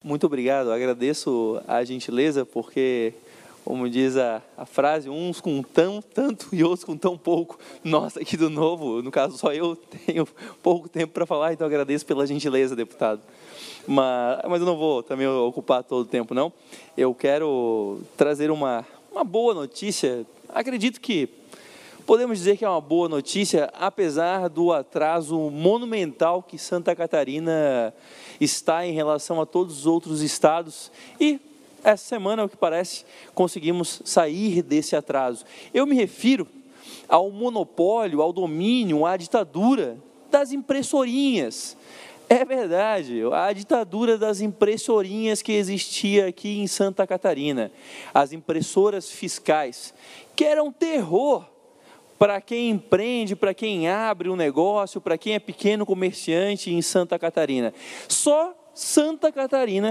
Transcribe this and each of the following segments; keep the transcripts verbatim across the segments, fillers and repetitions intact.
Muito obrigado, agradeço a gentileza, porque, como diz a, a frase, uns com tão, tanto e outros com tão pouco. Nós aqui do Novo, no caso só eu, tenho pouco tempo para falar, então agradeço pela gentileza, deputado. Mas, mas eu não vou também ocupar todo o tempo, não. Eu quero trazer uma, uma boa notícia. Acredito que podemos dizer que é uma boa notícia, apesar do atraso monumental que Santa Catarina está em relação a todos os outros estados. E essa semana, ao que parece, conseguimos sair desse atraso. Eu me refiro ao monopólio, ao domínio, à ditadura das impressorinhas. É verdade, a ditadura das impressorinhas que existia aqui em Santa Catarina. As impressoras fiscais, que eram terror para quem empreende, para quem abre um negócio, para quem é pequeno comerciante em Santa Catarina. Só Santa Catarina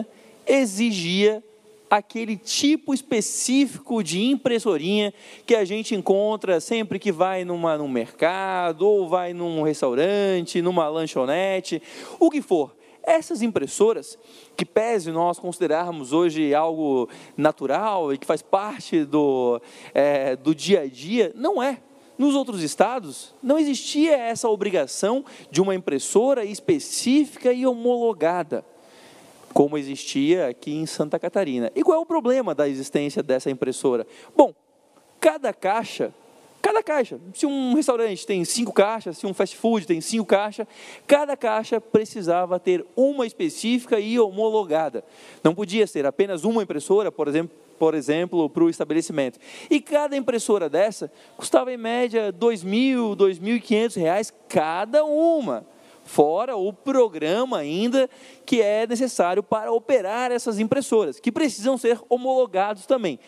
exigia aquele tipo específico de impressorinha que a gente encontra sempre que vai numa, num mercado, ou vai num restaurante, numa lanchonete, o que for. Essas impressoras, que pese nós considerarmos hoje algo natural e que faz parte do, é, do dia a dia, não é. Nos outros estados, não existia essa obrigação de uma impressora específica e homologada, como existia aqui em Santa Catarina. E qual é o problema da existência dessa impressora? Bom, cada caixa, cada caixa, se um restaurante tem cinco caixas, se um fast food tem cinco caixas, cada caixa precisava ter uma específica e homologada. Não podia ser apenas uma impressora, por exemplo, por exemplo, para o estabelecimento. E cada impressora dessa custava em média dois mil, dois mil e quinhentos reais cada uma. Fora o programa ainda que é necessário para operar essas impressoras, que precisam ser homologados também.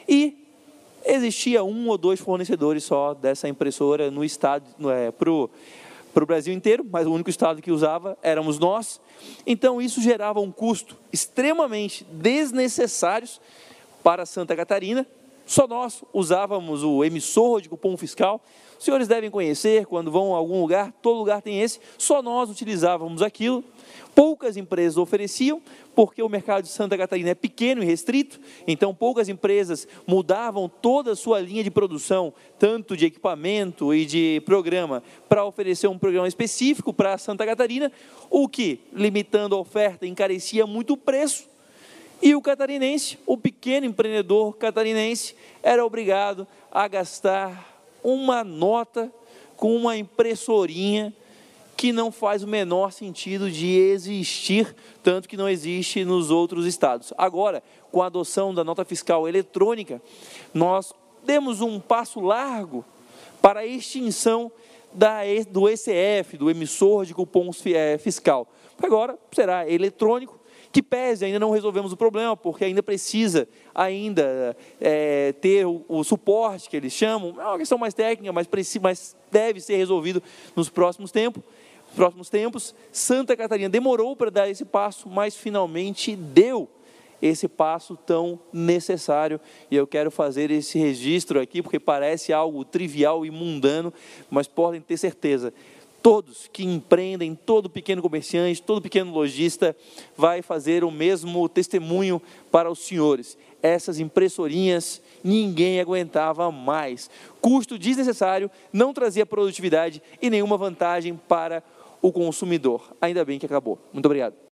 E existia um ou dois fornecedores só dessa impressora no estado, é, para o para o Brasil inteiro, mas o único estado que usava éramos nós. Então isso gerava um custo extremamente desnecessário para Santa Catarina. Só nós usávamos o emissor de cupom fiscal. Os senhores devem conhecer, quando vão a algum lugar, todo lugar tem esse, só nós utilizávamos aquilo. Poucas empresas ofereciam, porque o mercado de Santa Catarina é pequeno e restrito, então poucas empresas mudavam toda a sua linha de produção, tanto de equipamento e de programa, para oferecer um programa específico para Santa Catarina, o que, limitando a oferta, encarecia muito o preço. E o catarinense, o pequeno empreendedor catarinense, era obrigado a gastar uma nota com uma impressorinha que não faz o menor sentido de existir, tanto que não existe nos outros estados. Agora, com a adoção da nota fiscal eletrônica, nós demos um passo largo para a extinção da, do E C F, do emissor de cupom fiscal. Agora será eletrônico, que pese, ainda não resolvemos o problema, porque ainda precisa ainda é, ter o, o suporte que eles chamam, é uma questão mais técnica, mas, precisa, mas deve ser resolvido nos próximos tempos. próximos tempos. Santa Catarina demorou para dar esse passo, mas finalmente deu esse passo tão necessário, e eu quero fazer esse registro aqui, porque parece algo trivial e mundano, mas podem ter certeza, todos que empreendem, todo pequeno comerciante, todo pequeno lojista, vai fazer o mesmo testemunho para os senhores. Essas impressorinhas, ninguém aguentava mais. Custo desnecessário, não trazia produtividade e nenhuma vantagem para o consumidor. Ainda bem que acabou. Muito obrigado.